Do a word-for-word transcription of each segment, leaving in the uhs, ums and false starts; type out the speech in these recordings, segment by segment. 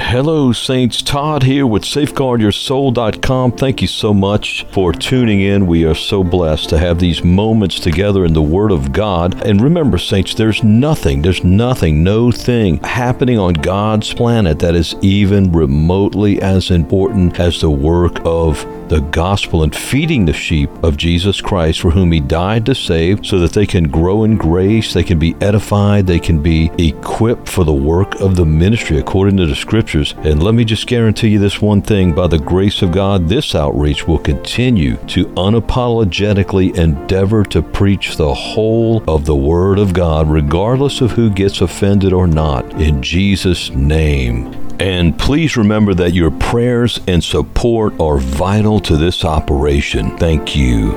Hello, Saints. Todd here with Safeguard Your Soul dot com. Thank you so much for tuning in. We are so blessed to have these moments together in the Word of God. And remember, Saints, there's nothing, there's nothing, no thing happening on God's planet that is even remotely as important as the work of the gospel and feeding the sheep of Jesus Christ, for whom He died to save, so that they can grow in grace, they can be edified, they can be equipped for the work of the ministry according to the Scriptures. And let me just guarantee you this one thing: by the grace of God, this outreach will continue to unapologetically endeavor to preach the whole of the Word of God, regardless of who gets offended or not, in Jesus' name. And please remember that your prayers and support are vital to this operation. Thank you.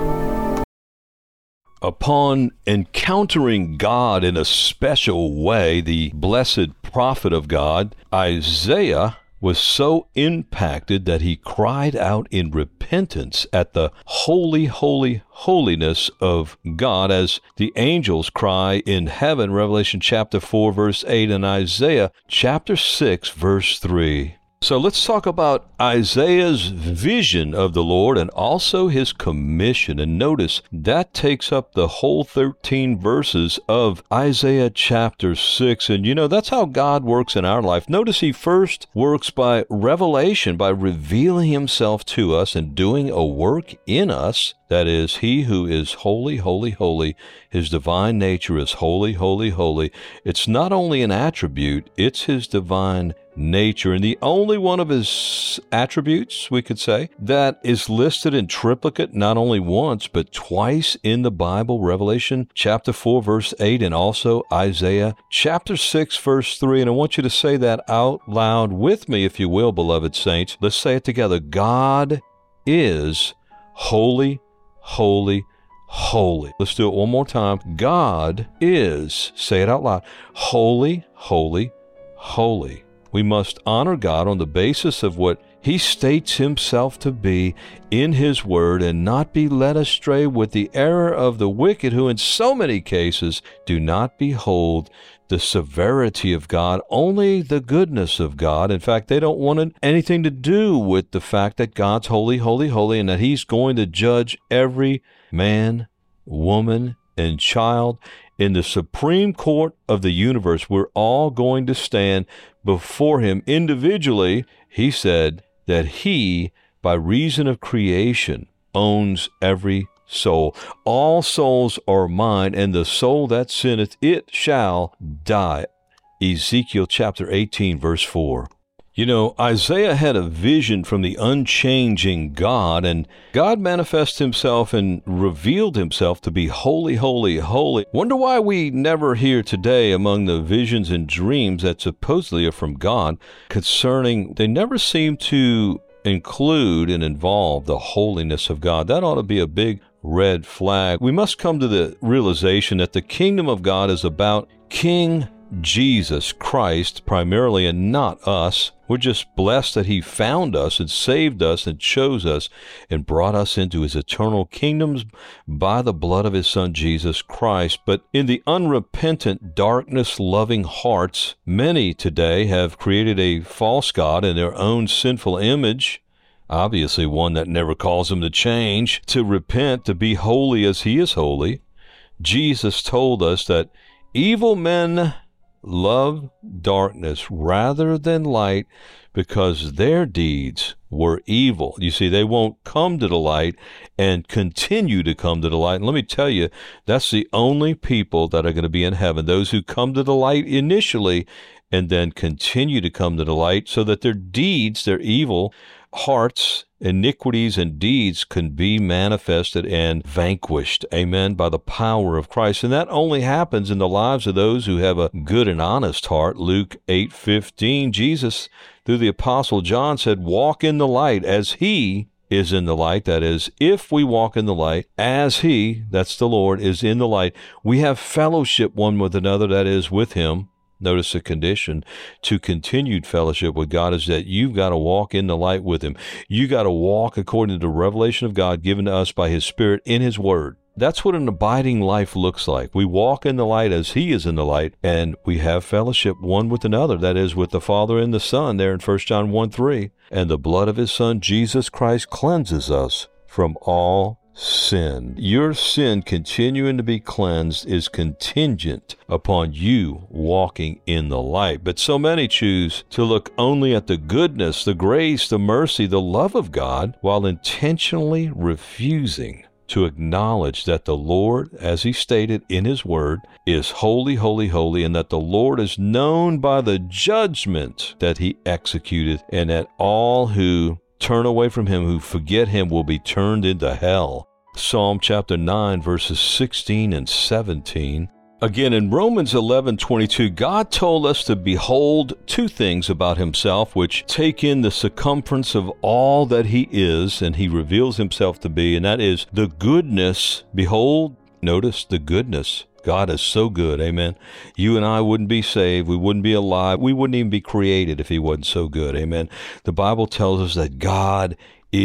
Upon encountering God in a special way, the blessed prophet of God, Isaiah, was so impacted that he cried out in repentance at the holy, holy, holiness of God, as the angels cry in heaven, Revelation chapter four, verse eight, and Isaiah chapter six, verse three. So let's talk about Isaiah's vision of the Lord and also his commission. And notice that takes up the whole thirteen verses of Isaiah chapter six. And you know, that's how God works in our life. Notice He first works by revelation, by revealing Himself to us and doing a work in us. That is, He who is holy, holy, holy. His divine nature is holy, holy, holy. It's not only an attribute, it's His divine nature. And the only one of His attributes, we could say, that is listed in triplicate not only once, but twice in the Bible, Revelation chapter four, verse eight, and also Isaiah chapter six, verse three. And I want you to say that out loud with me, if you will, beloved saints. Let's say it together. God is holy, holy, holy. Let's do it one more time. God is, say it out loud, holy, holy, holy. We must honor God on the basis of what He states Himself to be in His Word, and not be led astray with the error of the wicked, who in so many cases do not behold the severity of God, only the goodness of God. In fact, they don't want anything to do with the fact that God's holy, holy, holy, and that He's going to judge every man, woman, and child in the supreme court of the universe. We're all going to stand before Him individually. He said that He, by reason of creation, owns every soul. All souls are mine, and the soul that sinneth, it shall die. Ezekiel chapter eighteen, verse four. You know, Isaiah had a vision from the unchanging God, and God manifested Himself and revealed Himself to be holy, holy, holy. Wonder why we never hear today among the visions and dreams that supposedly are from God concerning, they never seem to include and involve the holiness of God. That ought to be a big red flag. We must come to the realization that the kingdom of God is about King Jesus Christ primarily, and not us. We're just blessed that He found us and saved us and chose us and brought us into His eternal kingdoms by the blood of His Son, Jesus Christ. But in the unrepentant, darkness-loving hearts, many today have created a false god in their own sinful image, obviously one that never calls them to change, to repent, to be holy as He is holy. Jesus told us that evil men love darkness rather than light, because their deeds were evil. You see, they won't come to the light and continue to come to the light. And let me tell you, that's the only people that are going to be in heaven, those who come to the light initially and then continue to come to the light, so that their deeds, their evil hearts, iniquities, and deeds can be manifested and vanquished, amen, by the power of Christ. And that only happens in the lives of those who have a good and honest heart. Luke eight fifteen, Jesus, through the Apostle John, said, walk in the light as He is in the light. That is, if we walk in the light as He, that's the Lord, is in the light, we have fellowship one with another, that is, with Him. Notice the condition to continued fellowship with God is that you've got to walk in the light with Him. You got to walk according to the revelation of God given to us by His Spirit in His Word. That's what an abiding life looks like. We walk in the light as he is in the light, and we have fellowship one with another, that is, with the Father and the Son, there in First John one three. And the blood of his Son, Jesus Christ, cleanses us from all sin. Your sin continuing to be cleansed is contingent upon you walking in the light. But so many choose to look only at the goodness, the grace, the mercy, the love of God, while intentionally refusing to acknowledge that the Lord, as he stated in his word, is holy, holy, holy, and that the Lord is known by the judgment that he executed, and that all who turn away from him, who forget him, will be turned into hell. Psalm chapter nine, verses sixteen and seventeen. Again, in Romans eleven twenty-two, God told us to behold two things about himself, which take in the circumference of all that he is, and he reveals himself to be, and that is the goodness. Behold, notice the goodness. God is so good, amen. You and I wouldn't be saved, we wouldn't be alive, we wouldn't even be created if he wasn't so good, amen. The Bible tells us that God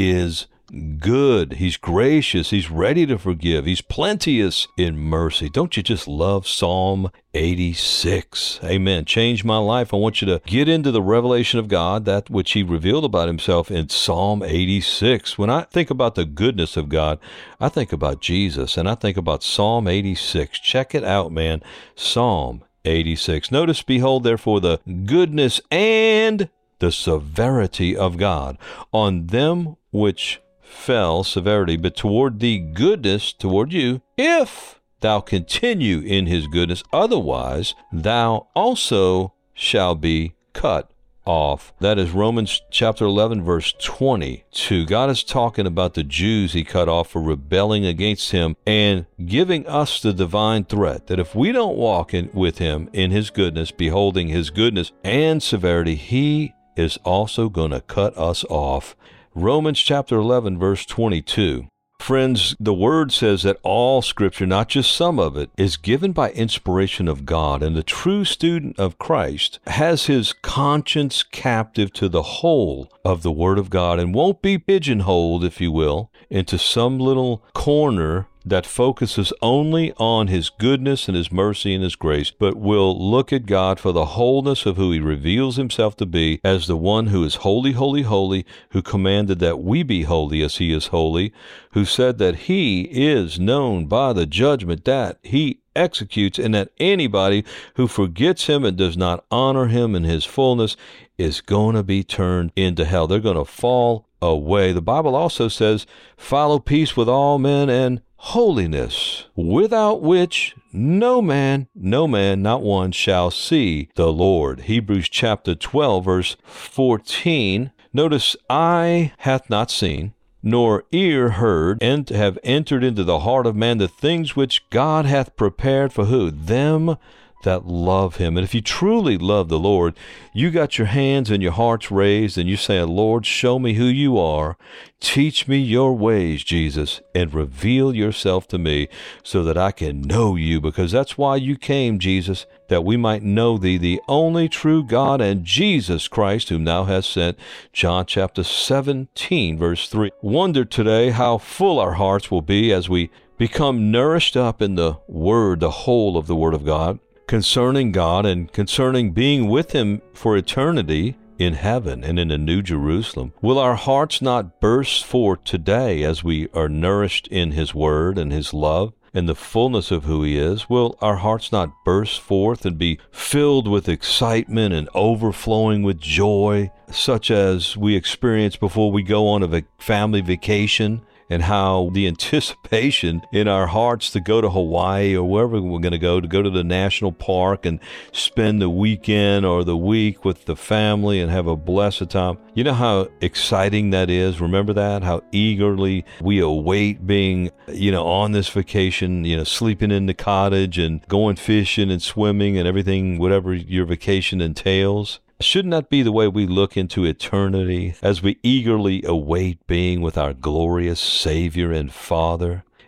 is good. He's gracious. He's ready to forgive. He's plenteous in mercy. Don't you just love Psalm eighty-six? Amen. Change my life. I want you to get into the revelation of God, that which he revealed about himself in Psalm eighty-six. When I think about the goodness of God, I think about Jesus, and I think about Psalm eighty-six. Check it out, man. Psalm eighty-six. Notice, behold, therefore, the goodness and the severity of God on them which fell, severity, but toward thee goodness, toward you, if thou continue in his goodness, otherwise thou also shall be cut off. That is Romans chapter eleven, verse twenty-two. God is talking about the Jews he cut off for rebelling against him, and giving us the divine threat that if we don't walk in with him in his goodness, beholding his goodness and severity, he is also going to cut us off. Romans chapter eleven, verse twenty-two. Friends, the word says that all Scripture, not just some of it, is given by inspiration of God, and the true student of Christ has his conscience captive to the whole of the Word of God, and won't be pigeonholed, if you will, into some little corner that focuses only on his goodness and his mercy and his grace, but will look at God for the wholeness of who he reveals himself to be as the one who is holy, holy, holy, who commanded that we be holy as he is holy, who said that he is known by the judgment that he executes, and that anybody who forgets him and does not honor him in his fullness is going to be turned into hell. They're going to fall away. The Bible also says, follow peace with all men and holiness, without which no man, no man, not one, shall see the Lord. Hebrews chapter twelve, verse fourteen. Notice, eye hath not seen, nor ear heard, and have entered into the heart of man the things which God hath prepared for who? Them that love him. And if you truly love the Lord, you got your hands and your hearts raised, and you say, Lord, show me who you are. Teach me your ways, Jesus, and reveal yourself to me so that I can know you, because that's why you came, Jesus, that we might know thee, the only true God, and Jesus Christ, whom thou hast sent. John chapter seventeen, verse three. Wonder today how full our hearts will be as we become nourished up in the Word, the whole of the Word of God, concerning God and concerning being with him for eternity in heaven and in the New Jerusalem. Will our hearts not burst forth today as we are nourished in his word and his love and the fullness of who he is? Will our hearts not burst forth and be filled with excitement and overflowing with joy, such as we experience before we go on a vac- family vacation? And how the anticipation in our hearts to go to Hawaii or wherever we're going to go, to go to the national park and spend the weekend or the week with the family and have a blessed time. You know how exciting that is? Remember that? How eagerly we await being, you know, on this vacation, you know, sleeping in the cottage and going fishing and swimming and everything, whatever your vacation entails. Shouldn't that be the way we look into eternity as we eagerly await being with our glorious Savior and Father?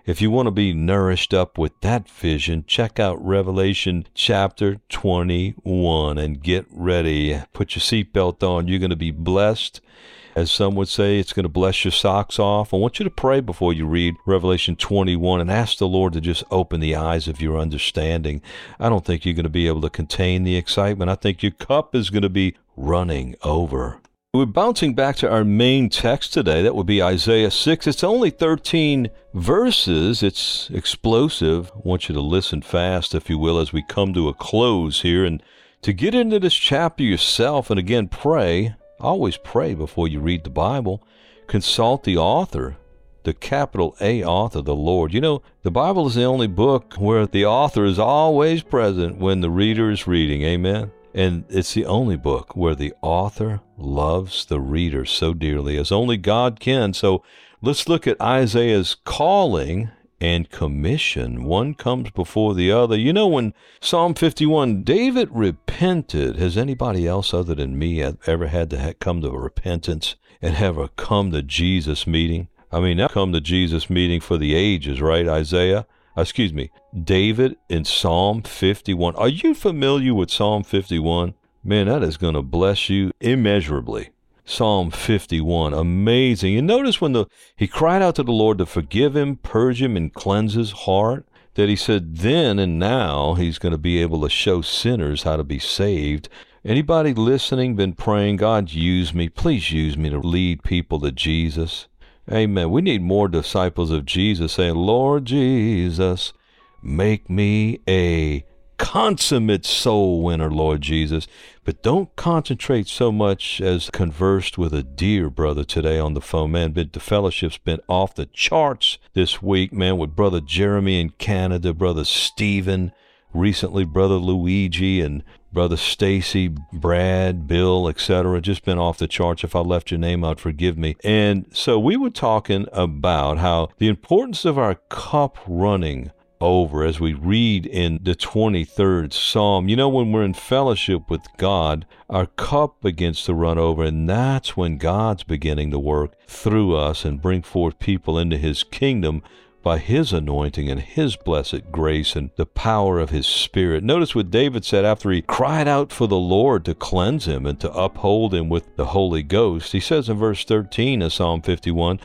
If you want to be nourished up with that vision, check out Revelation chapter twenty-one and get ready. Put your seatbelt on. You're going to be blessed. As some would say, it's going to bless your socks off. I want you to pray before you read Revelation twenty-one and ask the Lord to just open the eyes of your understanding. I don't think you're going to be able to contain the excitement. I think your cup is going to be running over. We're bouncing back to our main text today. That would be Isaiah six. It's only thirteen verses. It's explosive. I want you to listen fast, if you will, as we come to a close here. And to get into this chapter yourself, and again, pray. Always pray before you read the Bible. Consult the author, the capital A author, the Lord. You know, the Bible is the only book where the author is always present when the reader is reading. Amen. And it's the only book where the author loves the reader so dearly as only God can. So let's look at Isaiah's calling and commission. One comes before the other. You know, when Psalm fifty-one, David repented. Has anybody else other than me ever had to come to repentance and have a come to Jesus meeting? I mean, that come to Jesus meeting for the ages, right, Isaiah? Excuse me, David in Psalm fifty-one. Are you familiar with Psalm fifty-one? Man, that is going to bless you immeasurably. Psalm fifty-one, amazing. And notice when the he cried out to the Lord to forgive him, purge him, and cleanse his heart, that he said then and now he's going to be able to show sinners how to be saved. Anybody listening been praying, God, use me. Please use me to lead people to Jesus. Amen. We need more disciples of Jesus saying, Lord Jesus, make me a consummate soul winner, Lord Jesus. But don't concentrate so much as conversed with a dear brother today on the phone. Man, the fellowship's been off the charts this week, man, with Brother Jeremy in Canada, Brother Stephen, recently Brother Luigi, and Brother Stacy, Brad, Bill, et cetera. Just been off the charts. If I left your name out, forgive me. And so we were talking about how the importance of our cup running over as we read in the twenty-third Psalm. You know, when we're in fellowship with God, our cup begins to run over, and that's when God's beginning to work through us and bring forth people into His kingdom by His anointing and His blessed grace and the power of His Spirit. Notice what David said after he cried out for the Lord to cleanse him and to uphold him with the Holy Ghost. He says in verse thirteen of Psalm fifty-one,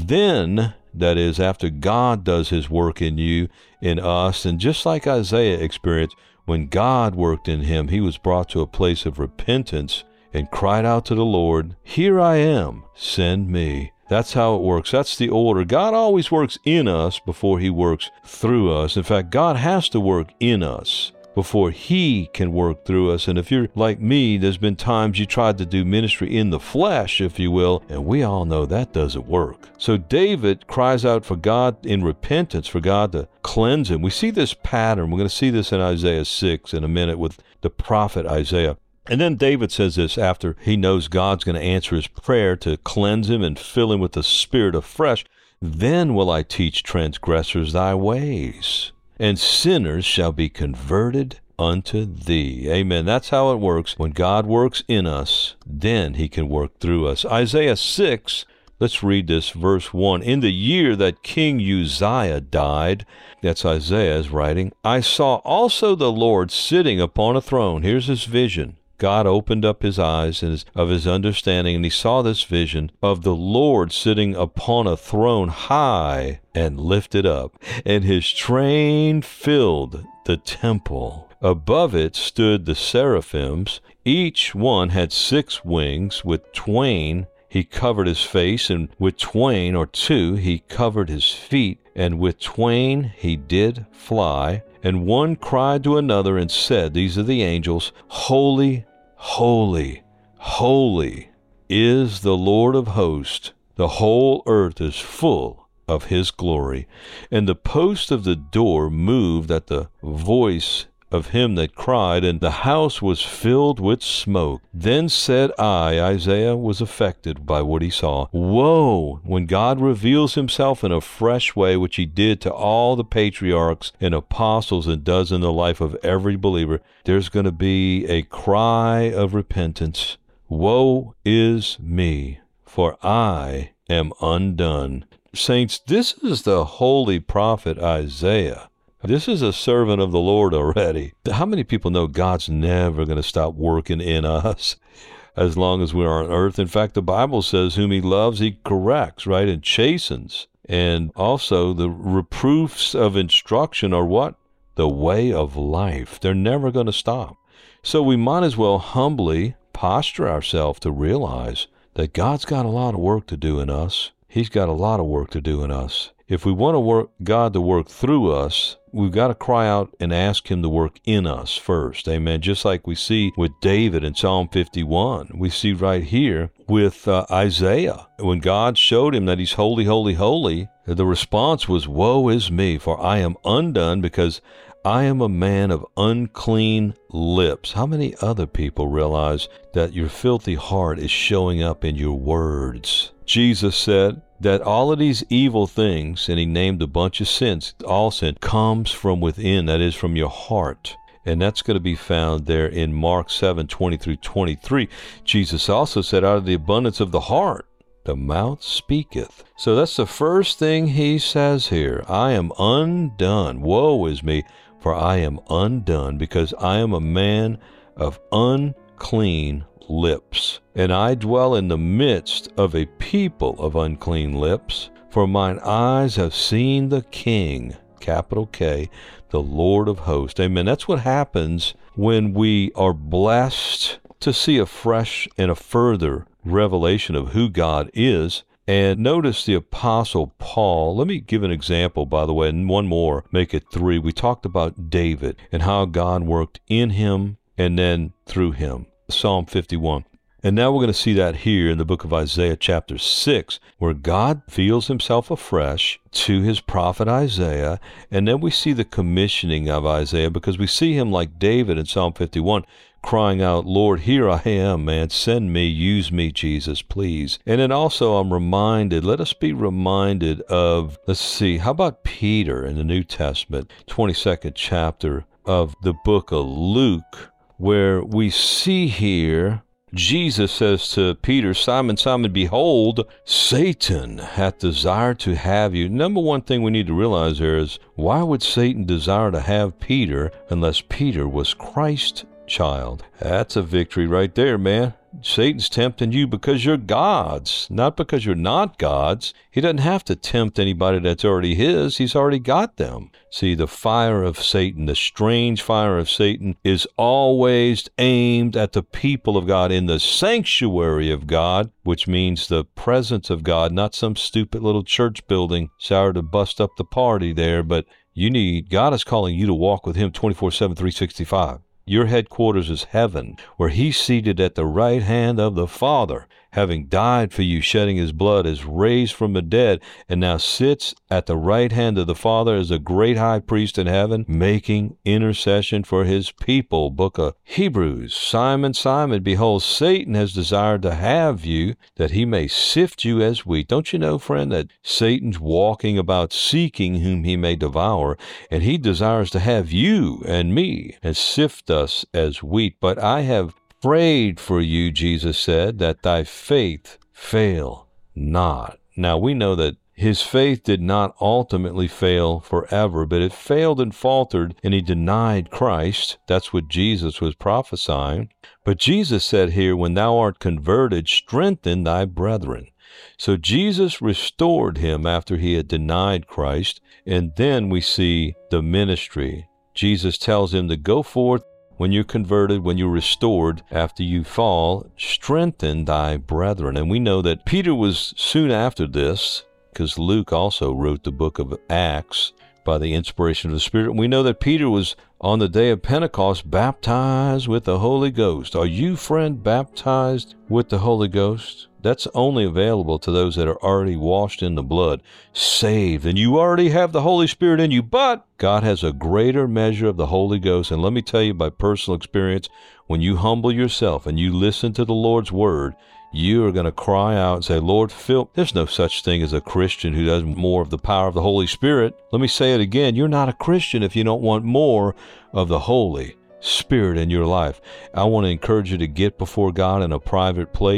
then, that is, after God does His work in you, in us, and just like Isaiah experienced, when God worked in him, he was brought to a place of repentance and cried out to the Lord, here I am, send me. That's how it works. That's the order. God always works in us before He works through us. In fact, God has to work in us before He can work through us. And if you're like me, there's been times you tried to do ministry in the flesh, if you will, and we all know that doesn't work. So David cries out for God in repentance, for God to cleanse him. We see this pattern. We're going to see this in Isaiah six in a minute with the prophet Isaiah. And then David says this after he knows God's going to answer his prayer to cleanse him and fill him with the Spirit afresh. Then will I teach transgressors thy ways, and sinners shall be converted unto thee. Amen. That's how it works. When God works in us, then He can work through us. Isaiah six, let's read this, verse one. In the year that King Uzziah died, that's Isaiah's writing, I saw also the Lord sitting upon a throne. Here's his vision. God opened up his eyes and his, of his understanding, and he saw this vision of the Lord sitting upon a throne high and lifted up, and his train filled the temple. Above it stood the seraphims. Each one had six wings. With twain he covered his face, and with twain or two he covered his feet, and with twain he did fly. And one cried to another and said, these are the angels, Holy, holy, holy is the Lord of hosts. The whole earth is full of His glory. And the post of the door moved at the voice of him that cried, and the house was filled with smoke. Then said I, Isaiah was affected by what he saw, woe, when God reveals Himself in a fresh way, which He did to all the patriarchs and apostles and does in the life of every believer. There's going to be a cry of repentance. Woe is me, for I am undone. Saints, this is the holy prophet Isaiah. This is a servant of the Lord already. How many people know God's never going to stop working in us as long as we're on earth? In fact, the Bible says whom he loves, he corrects, right, and chastens. And also the reproofs of instruction are what? The way of life. They're never going to stop. So we might as well humbly posture ourselves to realize that God's got a lot of work to do in us. He's got a lot of work to do in us. If we want to work God to work through us, we've got to cry out and ask him to work in us first. Amen. Just like we see with David in Psalm fifty-one. We see right here with uh, Isaiah. When God showed him that he's holy, holy, holy, the response was, woe is me, for I am undone because I am a man of unclean lips. How many other people realize that your filthy heart is showing up in your words? Jesus said that all of these evil things, and he named a bunch of sins, all sin, comes from within, that is from your heart. And that's going to be found there in Mark seven, twenty through twenty-three. Jesus also said, out of the abundance of the heart, the mouth speaketh. So that's the first thing he says here. I am undone. Woe is me, for I am undone, because I am a man of unclean lips, and I dwell in the midst of a people of unclean lips, for mine eyes have seen the King, capital K, the Lord of hosts. Amen. That's what happens when we are blessed to see a fresh and a further revelation of who God is. And notice the Apostle Paul. Let me give an example, by the way, and one more, make it three. We talked about David and how God worked in him and then through him. Psalm fifty-one. And now we're going to see that here in the book of Isaiah chapter six, where God reveals himself afresh to his prophet Isaiah. And then we see the commissioning of Isaiah, because we see him like David in Psalm fifty-one, crying out, Lord, here I am, man. Send me, use me, Jesus, please. And then also I'm reminded, let us be reminded of, let's see, how about Peter in the New Testament, twenty-second chapter of the book of Luke, where we see here, Jesus says to Peter, Simon, Simon, behold, Satan hath desired to have you. Number one thing we need to realize there is, why would Satan desire to have Peter unless Peter was Christ's child? That's a victory right there, man. Satan's tempting you because you're God's, not because you're not God's. He doesn't have to tempt anybody that's already his. He's already got them. See, the fire of Satan, the strange fire of Satan, is always aimed at the people of God in the sanctuary of God, which means the presence of God, not some stupid little church building. Sorry to bust up the party there, but you need, God is calling you to walk with him twenty-four seven, three sixty-five. Your headquarters is heaven, where he's seated at the right hand of the Father, having died for you, shedding his blood, is raised from the dead, and now sits at the right hand of the Father as a great high priest in heaven, making intercession for his people. Book of Hebrews. Simon, Simon, behold, Satan has desired to have you, that he may sift you as wheat. Don't you know, friend, that Satan's walking about seeking whom he may devour, and he desires to have you and me and sift us as wheat. But I have prayed for you, Jesus said, that thy faith fail not. Now we know that his faith did not ultimately fail forever, but it failed and faltered, and he denied Christ. That's what Jesus was prophesying. But Jesus said here, when thou art converted, strengthen thy brethren. So Jesus restored him after he had denied Christ, and then we see the ministry. Jesus tells him to go forth. When you're converted, when you're restored, after you fall, strengthen thy brethren. And we know that Peter was soon after this, because Luke also wrote the book of Acts by the inspiration of the Spirit. We know that Peter was on the day of Pentecost baptized with the Holy Ghost. Are you, friend, baptized with the Holy Ghost? That's only available to those that are already washed in the blood, saved, and you already have the Holy Spirit in you, but God has a greater measure of the Holy Ghost. And let me tell you by personal experience, when you humble yourself and you listen to the Lord's word, you are going to cry out and say, Lord, fill. There's no such thing as a Christian who does more of the power of the Holy Spirit. Let me say it again. You're not a Christian if you don't want more of the Holy Spirit in your life. I want to encourage you to get before God in a private place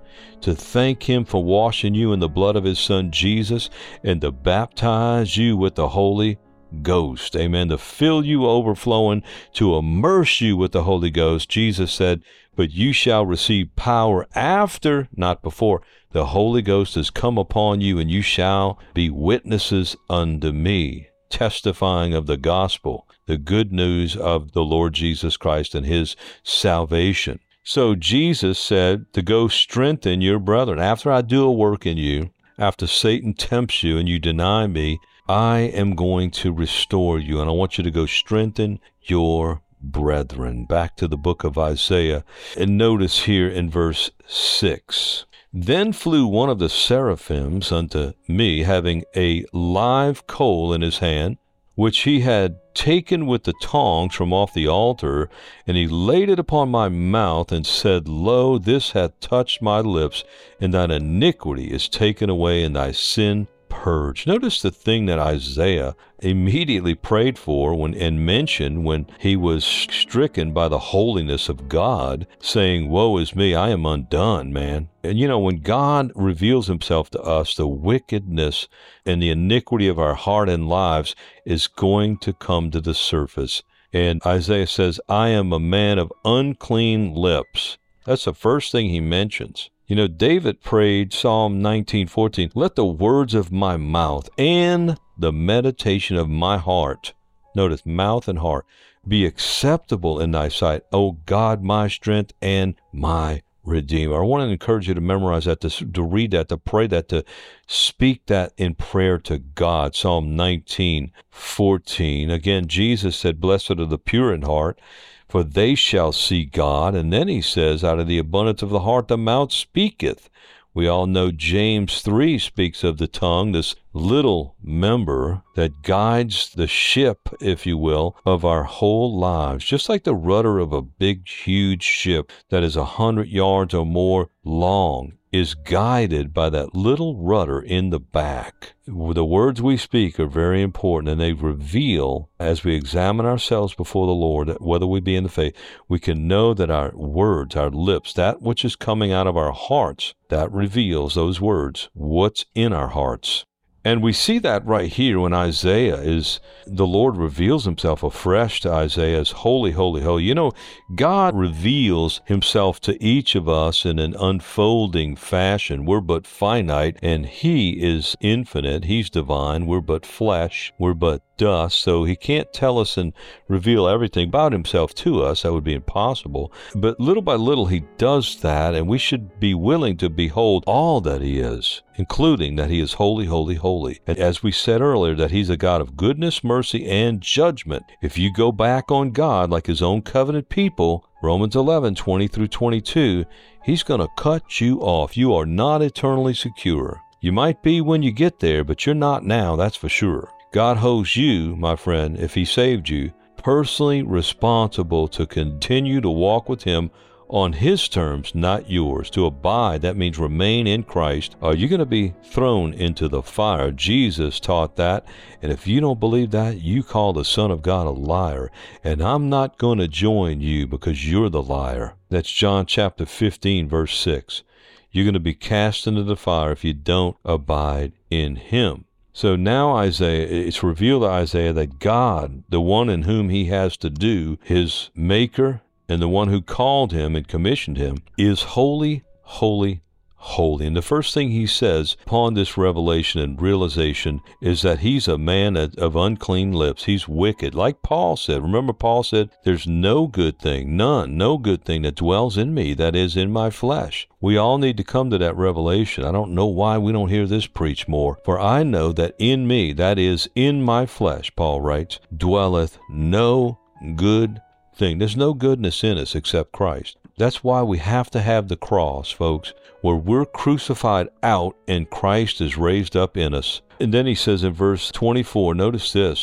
to thank him for washing you in the blood of his son Jesus, and to baptize you with the Holy Ghost. Amen. To fill you overflowing, to immerse you with the Holy Ghost. Jesus said, but you shall receive power after, not before, the Holy Ghost has come upon you, and you shall be witnesses unto me, testifying of the gospel, the good news of the Lord Jesus Christ and his salvation. So Jesus said to go strengthen your brethren. After I do a work in you, after Satan tempts you and you deny me, I am going to restore you, and I want you to go strengthen your brethren. Back to the book of Isaiah, and notice here in verse six. Then flew one of the seraphims unto me, having a live coal in his hand, which he had taken with the tongs from off the altar, and he laid it upon my mouth, and said, Lo, this hath touched my lips, and thine iniquity is taken away, and thy sin purged. Notice the thing that Isaiah immediately prayed for when and mentioned when he was stricken by the holiness of God, saying, woe is me, I am undone, man. And you know, when God reveals himself to us, the wickedness and the iniquity of our heart and lives is going to come to the surface. And Isaiah says, I am a man of unclean lips. That's the first thing he mentions. You know, David prayed Psalm nineteen fourteen, let the words of my mouth and the meditation of my heart, notice mouth and heart, be acceptable in thy sight, O God, my strength and my Redeemer. I want to encourage you to memorize that, to, to read that, to pray that, to speak that in prayer to God. Psalm nineteen fourteen. Again, Jesus said, blessed are the pure in heart, for they shall see God. And then he says, out of the abundance of the heart, the mouth speaketh. We all know James three speaks of the tongue, this little member that guides the ship, if you will, of our whole lives. Just like the rudder of a big, huge ship that is a hundred yards or more long is guided by that little rudder in the back. The words we speak are very important, and they reveal, as we examine ourselves before the Lord, whether we be in the faith, we can know that our words, our lips, that which is coming out of our hearts, that reveals those words, what's in our hearts. And we see that right here when Isaiah is, the Lord reveals himself afresh to Isaiah as holy, holy, holy. You know, God reveals himself to each of us in an unfolding fashion. We're but finite, and he is infinite. He's divine. We're but flesh. We're but dust. So he can't tell us and reveal everything about himself to us. That would be impossible. But little by little, he does that, and we should be willing to behold all that he is, including that he is holy, holy, holy. And as we said earlier, that he's a God of goodness, mercy, and judgment. If you go back on God like his own covenant people, Romans eleven, twenty through twenty-two, he's going to cut you off. You are not eternally secure. You might be when you get there, but you're not now, that's for sure. God holds you, my friend, if he saved you, personally responsible to continue to walk with him on his terms, not yours. To abide, that means remain in Christ. Are you going to be thrown into the fire? Jesus taught that. And if you don't believe that, you call the Son of God a liar. And I'm not going to join you because you're the liar. That's John chapter fifteen, verse six. You're going to be cast into the fire if you don't abide in him. So now Isaiah, it's revealed to Isaiah that God, the one in whom he has to do, his maker, and the one who called him and commissioned him, is holy, holy, holy. And the first thing he says upon this revelation and realization is that he's a man of unclean lips. He's wicked. Like Paul said. Remember, Paul said, there's no good thing, none, no good thing that dwells in me, that is in my flesh. We all need to come to that revelation. I don't know why we don't hear this preached more. For I know that in me, that is in my flesh, Paul writes, dwelleth no good thing. There's no goodness in us except Christ. That's why we have to have the cross, folks, where we're crucified out and Christ is raised up in us. And then he says in verse twenty-four, notice this,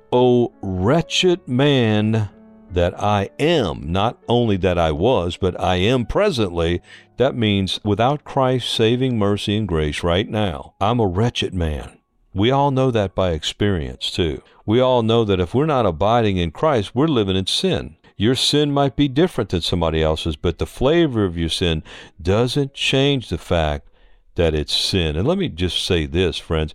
O wretched man that I am, not only that I was, but I am presently. That means without Christ's saving mercy and grace right now, I'm a wretched man. We all know that by experience too. We all know that if we're not abiding in Christ, we're living in sin. Your sin might be different than somebody else's, but the flavor of your sin doesn't change the fact that it's sin. And let me just say this, friends.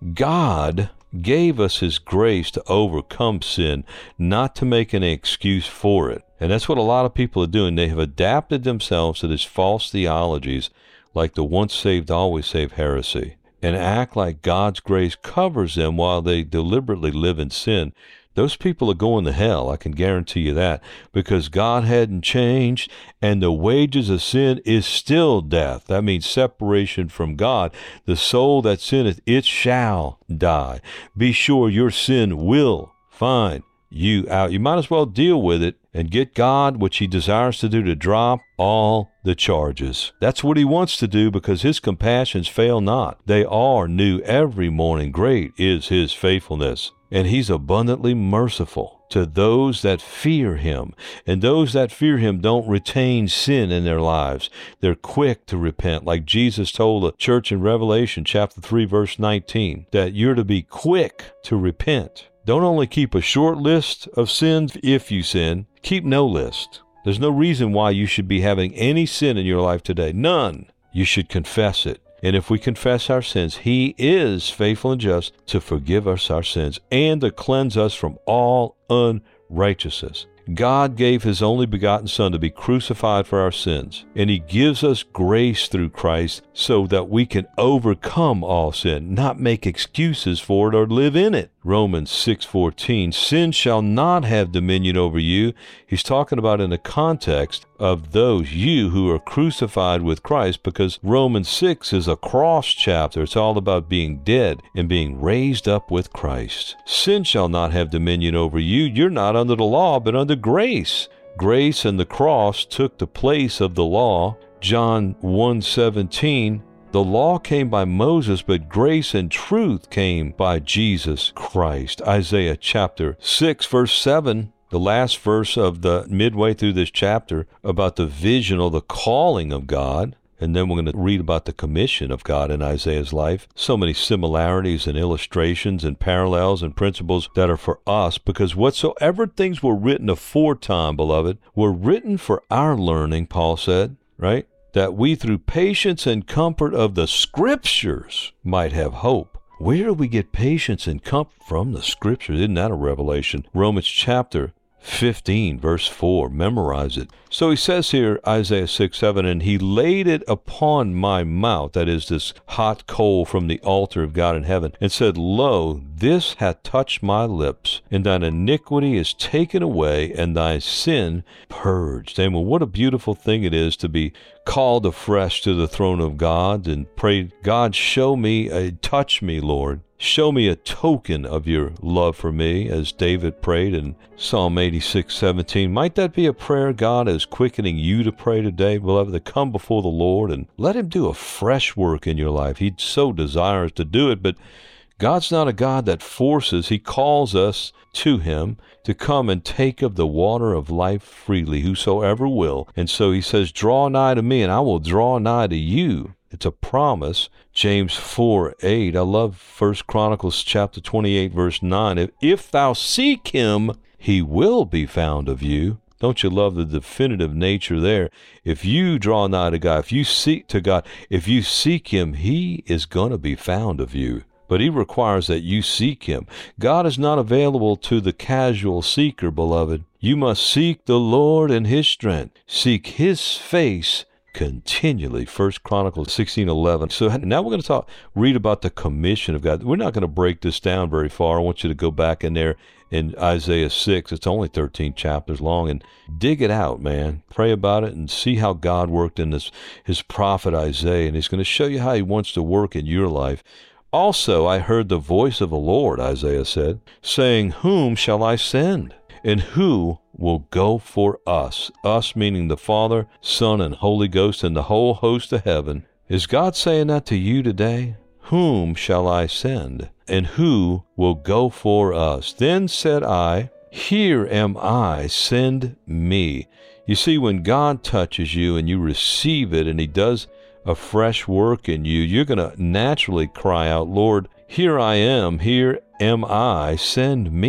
God gave us his grace to overcome sin, not to make any excuse for it. And that's what a lot of people are doing. They have adapted themselves to these false theologies like the once saved, always saved heresy, and act like God's grace covers them while they deliberately live in sin. Those people are going to hell, I can guarantee you that, because God hadn't changed, and the wages of sin is still death. That means separation from God. The soul that sinneth, it shall die. Be sure your sin will find you out. You might as well deal with it and get God what he desires to do, to drop all the charges. That's what he wants to do, because his compassions fail not. They are new every morning. Great is his faithfulness. And he's abundantly merciful to those that fear him. And those that fear him don't retain sin in their lives. They're quick to repent, like Jesus told the church in Revelation chapter three, verse nineteen, that you're to be quick to repent. Don't only keep a short list of sins if you sin, keep no list. There's no reason why you should be having any sin in your life today. None. You should confess it. And if we confess our sins, he is faithful and just to forgive us our sins and to cleanse us from all unrighteousness. God gave his only begotten Son to be crucified for our sins, and he gives us grace through Christ so that we can overcome all sin, not make excuses for it or live in it. Romans six fourteen, sin shall not have dominion over you. He's talking about in the context of those, you who are crucified with Christ, because Romans six is a cross chapter. It's all about being dead and being raised up with Christ. Sin shall not have dominion over you. You're not under the law, but under grace. Grace and the cross took the place of the law. John one seventeen, the law came by Moses, but grace and truth came by Jesus Christ. Isaiah chapter six, verse seven, the last verse of the midway through this chapter, about the vision or the calling of God. And then we're going to read about the commission of God in Isaiah's life. So many similarities and illustrations and parallels and principles that are for us, because whatsoever things were written aforetime, beloved, were written for our learning, Paul said, right? That we through patience and comfort of the Scriptures might have hope. Where do we get patience and comfort from? The Scriptures. Isn't that a revelation? Romans chapter fifteen, verse four. Memorize it. So he says here, Isaiah six, seven, and he laid it upon my mouth, that is, this hot coal from the altar of God in heaven, and said, Lo, this hath touched my lips, and thine iniquity is taken away, and thy sin purged. And well, what a beautiful thing it is to be called afresh to the throne of God and pray, God, show me, uh, touch me, Lord. Show me a token of your love for me, as David prayed in Psalm eighty-six, seventeen. Might that be a prayer God is quickening you to pray today, beloved, to come before the Lord and let him do a fresh work in your life. He so desires to do it, but God's not a God that forces. He calls us to him to come and take of the water of life freely, whosoever will. And so he says, draw nigh to me, and I will draw nigh to you. It's a promise. James four, eight. I love First Chronicles chapter twenty-eight, verse nine. If, if thou seek him, he will be found of you. Don't you love the definitive nature there? If you draw nigh to God, if you seek to God, if you seek him, he is going to be found of you. But he requires that you seek him. God is not available to the casual seeker, beloved. You must seek the Lord in his strength. Seek his face continually. First Chronicles sixteen, eleven. So now we're going to talk, read about the commission of God. We're not going to break this down very far. I want you to go back in there in Isaiah six. It's only thirteen chapters long, and dig it out, man. Pray about it and see how God worked in this, his prophet Isaiah, and he's going to show you how he wants to work in your life. Also, I heard the voice of the Lord, Isaiah said, saying, whom shall I send? And who will go for us? Us meaning the Father, Son, and Holy Ghost, and the whole host of heaven. Is God saying that to you today? Whom shall I send? And who will go for us? Then said I, here am I, send me. You see, when God touches you and you receive it and he does a fresh work in you, you're going to naturally cry out, Lord, here I am, here am I, send me.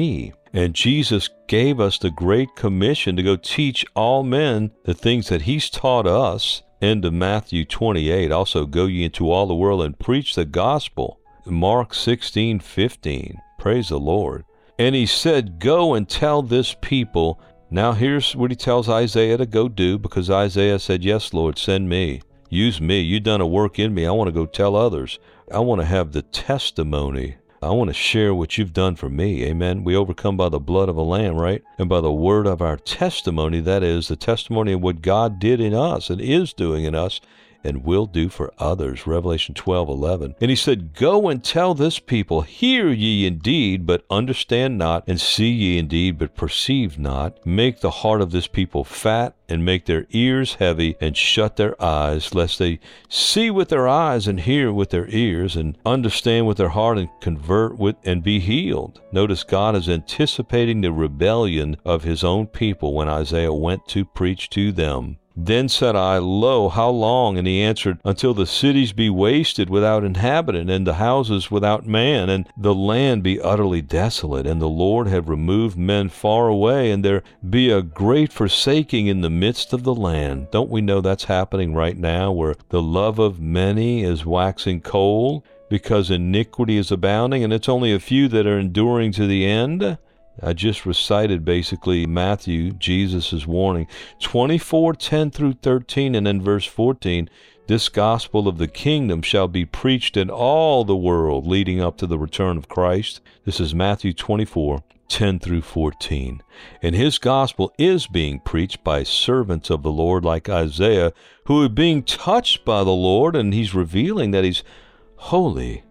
And Jesus gave us the Great Commission to go teach all men the things that he's taught us. End of Matthew twenty-eight. Also, go ye into all the world and preach the gospel. Mark sixteen fifteen. Praise the Lord. And he said, go and tell this people. Now here's what he tells Isaiah to go do, because Isaiah said, yes, Lord, send me. Use me. You've done a work in me. I want to go tell others. I want to have the testimony. I want to share what you've done for me. Amen. We overcome by the blood of a lamb, right? And by the word of our testimony, that is the testimony of what God did in us and is doing in us and will do for others. Revelation twelve eleven. And he said, go and tell this people, hear ye indeed, but understand not, and see ye indeed, but perceive not. Make the heart of this people fat, and make their ears heavy, and shut their eyes, lest they see with their eyes, and hear with their ears, and understand with their heart, and convert with, and be healed. Notice God is anticipating the rebellion of his own people when Isaiah went to preach to them. Then said I, lo, how long? And he answered, until the cities be wasted without inhabitant, and the houses without man, and the land be utterly desolate, and the Lord have removed men far away, and there be a great forsaking in the midst of the land. Don't we know that's happening right now, where the love of many is waxing cold, because iniquity is abounding, and it's only a few that are enduring to the end? I just recited basically Matthew, Jesus' warning, twenty-four, ten through thirteen, and then verse fourteen, this gospel of the kingdom shall be preached in all the world leading up to the return of Christ. This is Matthew twenty-four, ten through fourteen. And his gospel is being preached by servants of the Lord like Isaiah, who are being touched by the Lord, and he's revealing that he's holy,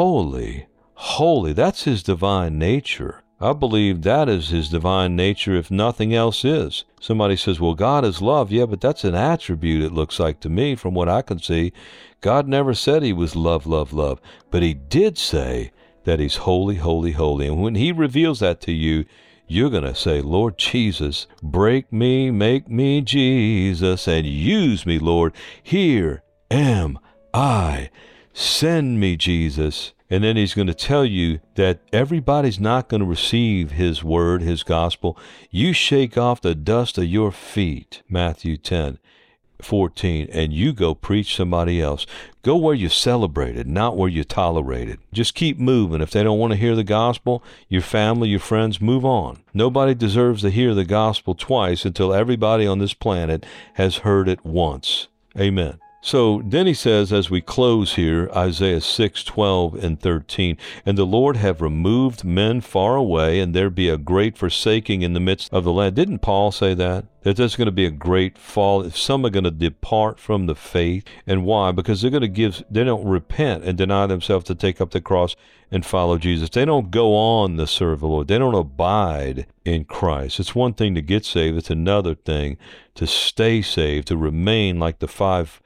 holy, holy. That's his divine nature. I believe that is his divine nature if nothing else is. Somebody says, well, God is love. Yeah, but that's an attribute, it looks like to me, from what I can see. God never said he was love, love, love. But he did say that he's holy, holy, holy. And when he reveals that to you, you're going to say, Lord Jesus, break me, make me Jesus, and use me, Lord. Here am I. Send me, Jesus. And then he's going to tell you that everybody's not going to receive his word, his gospel. You shake off the dust of your feet, Matthew ten, fourteen, and you go preach somebody else. Go where you're celebrated, not where you're tolerated. Just keep moving. If they don't want to hear the gospel, your family, your friends, move on. Nobody deserves to hear the gospel twice until everybody on this planet has heard it once. Amen. So then he says, as we close here, Isaiah six, twelve, and thirteen, and the Lord have removed men far away, and there be a great forsaking in the midst of the land. Didn't Paul say that? That there's going to be a great fall. If some are going to depart from the faith. And why? Because they're going to give, they don't repent and deny themselves to take up the cross and follow Jesus. They don't go on to serve the Lord. They don't abide in Christ. It's one thing to get saved. It's another thing to stay saved, to remain like the five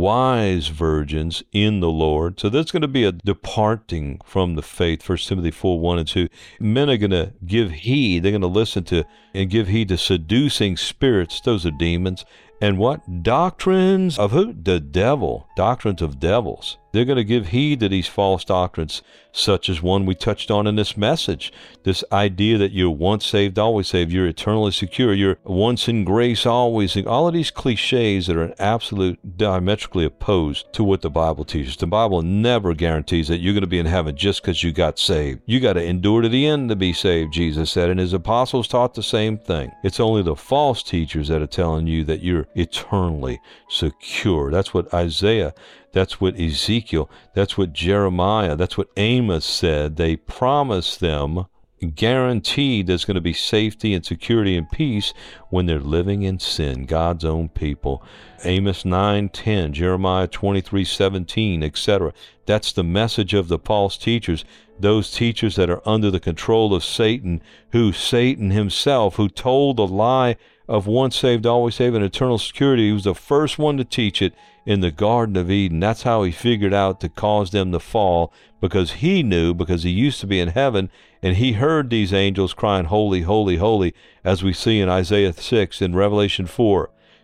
wise virgins in the Lord. So there's going to be a departing from the faith. First Timothy four, one and two. Men are going to give heed. They're going to listen to and give heed to seducing spirits. Those are demons. And what? Doctrines of who? The devil. Doctrines of devils. They're going to give heed to these false doctrines, such as one we touched on in this message. This idea that you're once saved, always saved. You're eternally secure. You're once in grace, always in. All of these cliches that are an absolute diametrically opposed to what the Bible teaches. The Bible never guarantees that you're going to be in heaven just because you got saved. You got to endure to the end to be saved, Jesus said, and his apostles taught the same thing. It's only the false teachers that are telling you that you're eternally secure. That's what Isaiah, that's what Ezekiel, that's what Jeremiah, that's what Amos said. They promised them, guaranteed there's going to be safety and security and peace when they're living in sin, God's own people. Amos nine ten, Jeremiah twenty-three seventeen, et cetera. That's the message of the false teachers, those teachers that are under the control of Satan, who Satan himself, who told the lie of once saved, always saved, and eternal security. He was the first one to teach it in the Garden of Eden. That's how he figured out to cause them to fall, because he knew, because he used to be in heaven, and he heard these angels crying, holy, holy, holy, as we see in Isaiah six and Revelation four.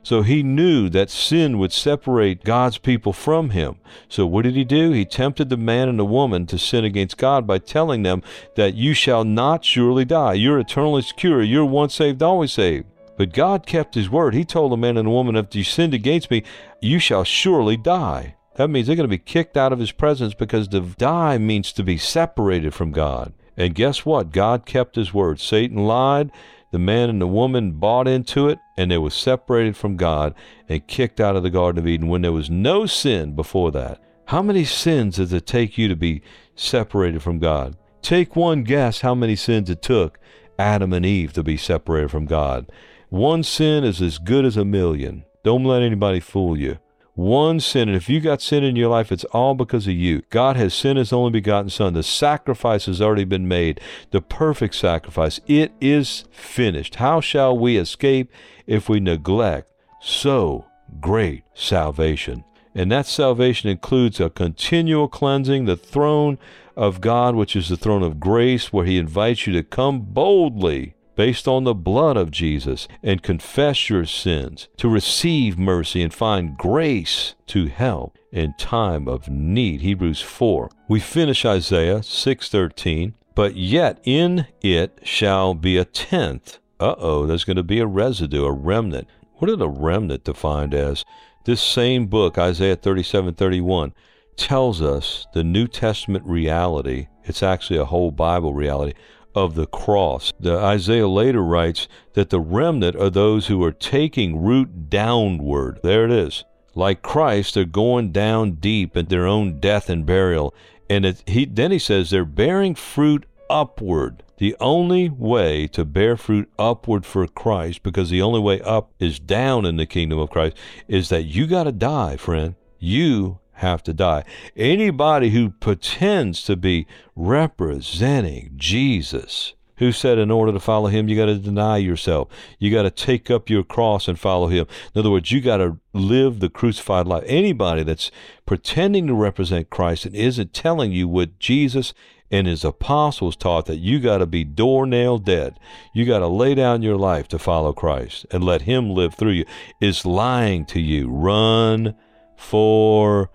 So he knew that sin would separate God's people from him. So what did he do? He tempted the man and the woman to sin against God by telling them that you shall not surely die. You're eternally secure. You're once saved, always saved. But God kept his word. He told the man and the woman, if you sinned against me, you shall surely die. That means they're going to be kicked out of his presence, because to die means to be separated from God. And guess what? God kept his word. Satan lied. The man and the woman bought into it, and they were separated from God and kicked out of the Garden of Eden when there was no sin before that. How many sins does it take you to be separated from God? Take one guess how many sins it took Adam and Eve to be separated from God. One sin is as good as a million. Don't let anybody fool you. One sin, and if you got sin in your life, it's all because of you. God has sent his only begotten Son. The sacrifice has already been made, the perfect sacrifice. It is finished. How shall we escape if we neglect so great salvation? And that salvation includes a continual cleansing, the throne of God, which is the throne of grace, where he invites you to come boldly based on the blood of Jesus and confess your sins, to receive mercy and find grace to help in time of need. Hebrews four. We finish Isaiah six thirteen. But yet in it shall be a tenth. Uh-oh, there's going to be a residue, a remnant. What is a remnant defined as? This same book, Isaiah thirty-seven thirty-one, tells us the New Testament reality. It's actually a whole Bible reality of the cross. The Isaiah later writes that the remnant are those who are taking root downward. There it is. Like Christ, they're going down deep in their own death and burial. And it, he then he says they're bearing fruit upward. The only way to bear fruit upward for Christ, because the only way up is down in the kingdom of Christ, is that you got to die, friend. You have to die. Anybody who pretends to be representing Jesus, who said in order to follow him, you got to deny yourself. You got to take up your cross and follow him. In other words, you got to live the crucified life. Anybody that's pretending to represent Christ and isn't telling you what Jesus and his apostles taught, that you got to be door-nail dead, you got to lay down your life to follow Christ and let him live through you, is lying to you. Run for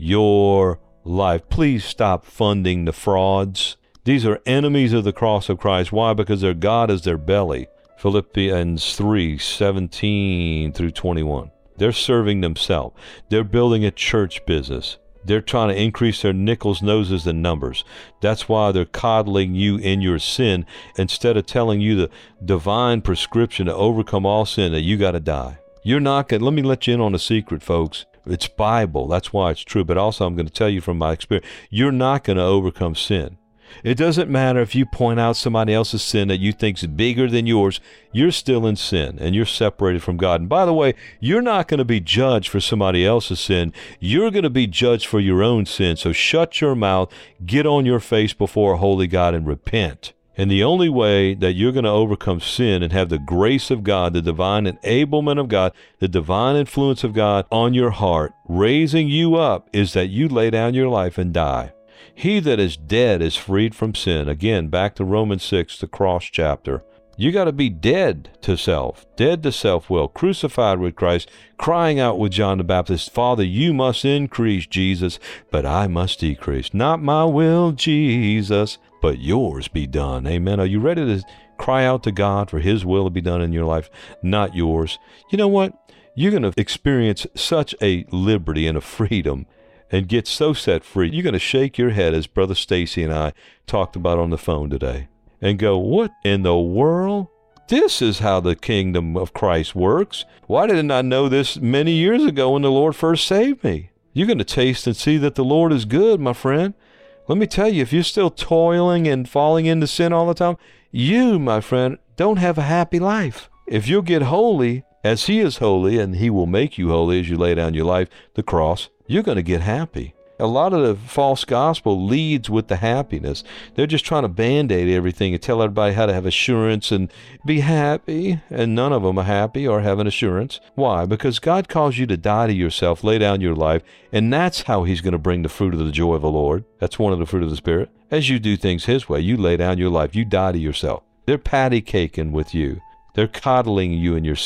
your life. Please stop funding the frauds. These are enemies of the cross of Christ. Why? Because their God is their belly. Philippians three seventeen through twenty-one. They're serving themselves. They're building a church business. They're trying to increase their nickels, noses, and numbers. That's why they're coddling you in your sin instead of telling you the divine prescription to overcome all sin, that you got to die. You're not going to, let me let you in on a secret, folks. It's Bible. That's why it's true. But also I'm going to tell you from my experience, you're not going to overcome sin. It doesn't matter if you point out somebody else's sin that you think is bigger than yours. You're still in sin and you're separated from God. And by the way, you're not going to be judged for somebody else's sin. You're going to be judged for your own sin. So shut your mouth, get on your face before a holy God and repent. And the only way that you're going to overcome sin and have the grace of God, the divine enablement of God, the divine influence of God on your heart, raising you up, is that you lay down your life and die. He that is dead is freed from sin. Again, back to Romans six, the cross chapter. You got to be dead to self, dead to self-will, crucified with Christ, crying out with John the Baptist, Father, you must increase, Jesus, but I must decrease. Not my will, Jesus, but yours be done. Amen. Are you ready to cry out to God for his will to be done in your life, not yours? You know what? You're going to experience such a liberty and a freedom and get so set free. You're going to shake your head, as Brother Stacy and I talked about on the phone today, and go, what in the world? This is how the kingdom of Christ works. Why didn't I know this many years ago when the Lord first saved me? You're going to taste and see that the Lord is good, my friend. Let me tell you, if you're still toiling and falling into sin all the time, you, my friend, don't have a happy life. If you'll get holy as he is holy, and he will make you holy as you lay down your life, the cross, you're going to get happy. A lot of the false gospel leads with the happiness. They're just trying to band-aid everything and tell everybody how to have assurance and be happy, and none of them are happy or have an assurance. Why? Because God calls you to die to yourself, lay down your life, and that's how he's going to bring the fruit of the joy of the Lord. That's one of the fruit of the Spirit. As you do things his way, you lay down your life, you die to yourself. They're patty caking with you. They're coddling you in your sin.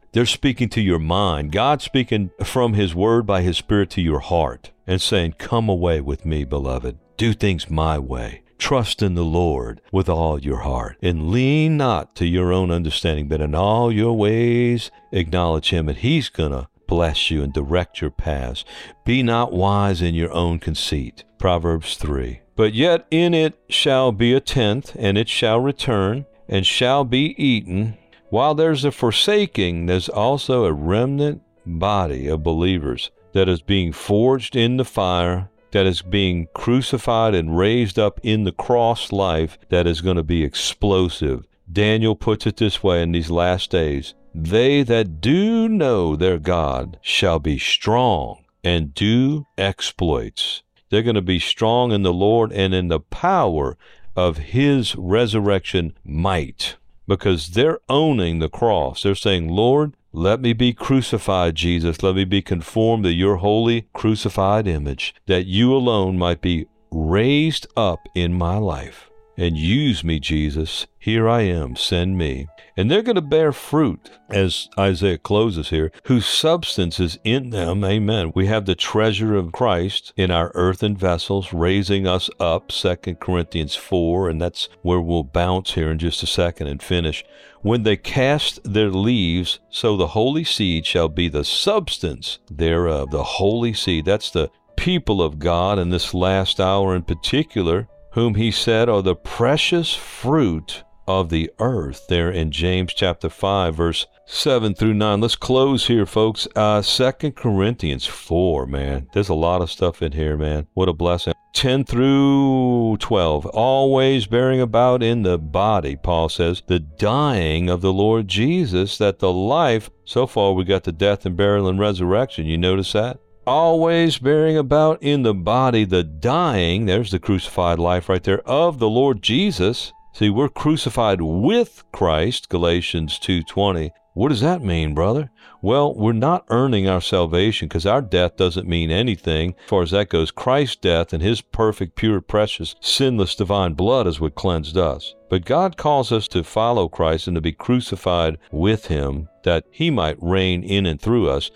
They're speaking to your mind. God's speaking from his word by his Spirit to your heart and saying, come away with me, beloved. Do things my way. Trust in the Lord with all your heart, and lean not to your own understanding, but in all your ways acknowledge him, and he's going to bless you and direct your paths. Be not wise in your own conceit. Proverbs three. But yet in it shall be a tenth, and it shall return, and shall be eaten. While there's a forsaking, there's also a remnant body of believers that is being forged in the fire, that is being crucified and raised up in the cross life that is going to be explosive. Daniel puts it this way in these last days: they that do know their God shall be strong and do exploits. They're going to be strong in the Lord and in the power of his resurrection might, because they're owning the cross. They're saying, Lord, let me be crucified, Jesus. Let me be conformed to your holy crucified image, that you alone might be raised up in my life. And use me, Jesus. Here I am. Send me. And they're going to bear fruit, as Isaiah closes here, whose substance is in them. Amen. We have the treasure of Christ in our earthen vessels, raising us up, Second Corinthians four, and that's where we'll bounce here in just a second and finish. When they cast their leaves, so the holy seed shall be the substance thereof. The holy seed, that's the people of God in this last hour in particular, whom he said are the precious fruit of the earth, there in James chapter five, verse seven through nine. Let's close here, folks. Uh, Second Corinthians four, man. There's a lot of stuff in here, man. What a blessing. ten through twelve. Always bearing about in the body, Paul says, the dying of the Lord Jesus, that the life, so far we got the death and burial and resurrection. You notice that? Always bearing about in the body the dying, there's the crucified life right there, of the Lord Jesus. See, we're crucified with Christ, Galatians two twenty. What does that mean, brother? Well, we're not earning our salvation, because our death doesn't mean anything as far as that goes. Christ's death and his perfect, pure, precious, sinless, divine blood is what cleansed us. But God calls us to follow Christ and to be crucified with him, that he might reign in and through us,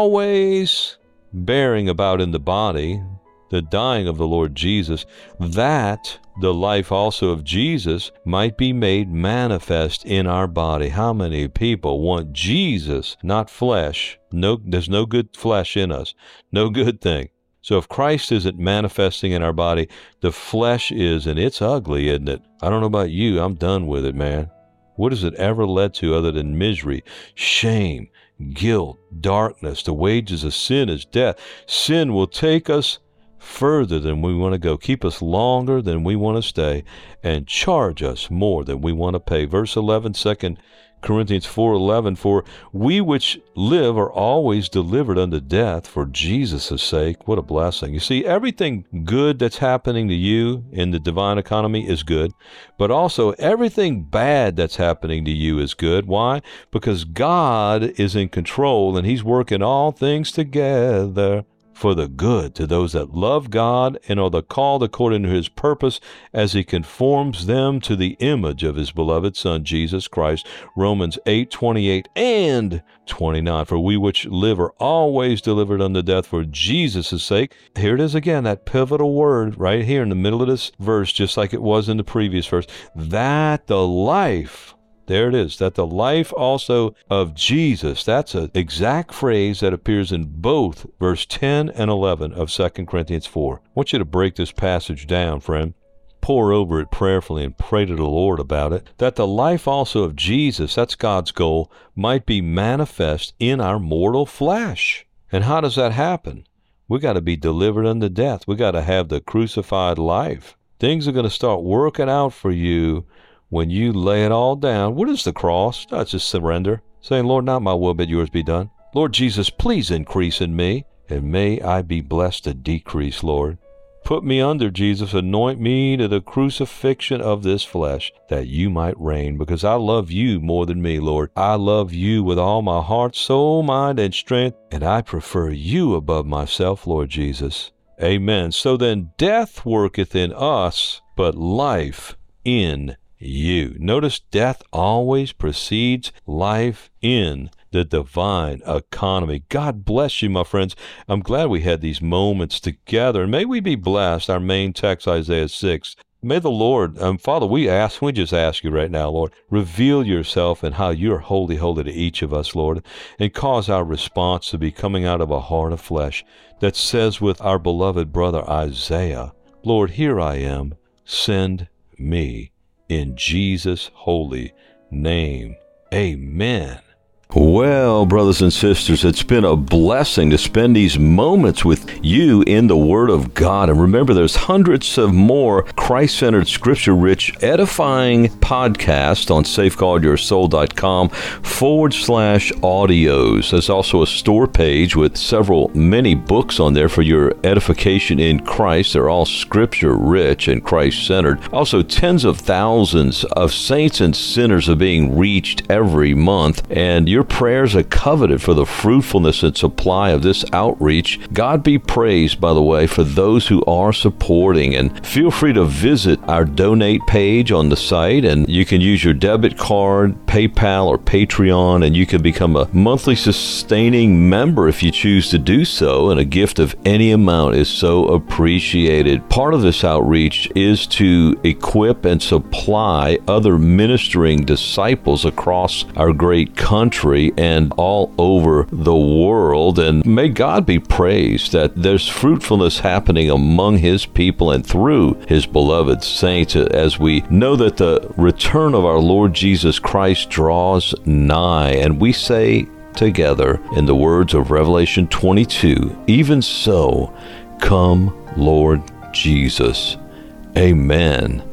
always bearing about in the body the dying of the Lord Jesus, that the life also of Jesus might be made manifest in our body. How many people want Jesus, not flesh? No, there's no good flesh in us. No good thing. So if Christ isn't manifesting in our body, the flesh is, and it's ugly, isn't it? I don't know about you. I'm done with it, man. What has it ever led to other than misery, shame, guilt, darkness? The wages of sin is death. Sin will take us further than we want to go, keep us longer than we want to stay, and charge us more than we want to pay. Verse eleven, Second Corinthians four eleven, for we which live are always delivered unto death for Jesus' sake. What a blessing. You see, everything good that's happening to you in the divine economy is good, but also everything bad that's happening to you is good. Why? Because God is in control, and he's working all things together for the good to those that love God and are the called according to his purpose, as he conforms them to the image of his beloved Son, Jesus Christ. Romans eight twenty-eight and twenty-nine. For we which live are always delivered unto death for Jesus' sake. Here it is again, that pivotal word right here in the middle of this verse, just like it was in the previous verse, that the life, there it is, that the life also of Jesus, that's an exact phrase that appears in both verse ten and eleven of Second Corinthians four. I want you to break this passage down, friend. Pore over it prayerfully and pray to the Lord about it, that the life also of Jesus, that's God's goal, might be manifest in our mortal flesh. And how does that happen? We got to be delivered unto death. We got to have the crucified life. Things are going to start working out for you when you lay it all down. What is the cross? That's just surrender, saying, Lord, not my will, but yours be done. Lord Jesus, please increase in me, and may I be blessed to decrease, Lord. Put me under, Jesus. Anoint me to the crucifixion of this flesh, that you might reign, because I love you more than me, Lord. I love you with all my heart, soul, mind, and strength, and I prefer you above myself, Lord Jesus. Amen. So then death worketh in us, but life in you. Notice death always precedes life in the divine economy. God bless you, my friends. I'm glad we had these moments together. And may we be blessed. Our main text, Isaiah six. May the Lord, um, Father, we ask, we just ask you right now, Lord, reveal yourself and how you're holy, holy to each of us, Lord, and cause our response to be coming out of a heart of flesh that says with our beloved brother Isaiah, Lord, here I am, send me in Jesus' holy name. Amen. Well, brothers and sisters, it's been a blessing to spend these moments with you in the Word of God. And remember, there's hundreds of more Christ-centered, scripture-rich, edifying podcasts on safeguardyoursoul.com forward slash audios. There's also a store page with several, many books on there for your edification in Christ. They're all scripture-rich and Christ-centered. Also, tens of thousands of saints and sinners are being reached every month, and you're Your prayers are coveted for the fruitfulness and supply of this outreach. God be praised, by the way, for those who are supporting. And feel free to visit our donate page on the site, and you can use your debit card, PayPal, or Patreon, and you can become a monthly sustaining member if you choose to do so, and a gift of any amount is so appreciated. Part of this outreach is to equip and supply other ministering disciples across our great country and all over the world. And may God be praised that there's fruitfulness happening among his people and through his beloved saints, as we know that the return of our Lord Jesus Christ draws nigh. And we say together in the words of Revelation twenty-two, even so, come, Lord Jesus. Amen.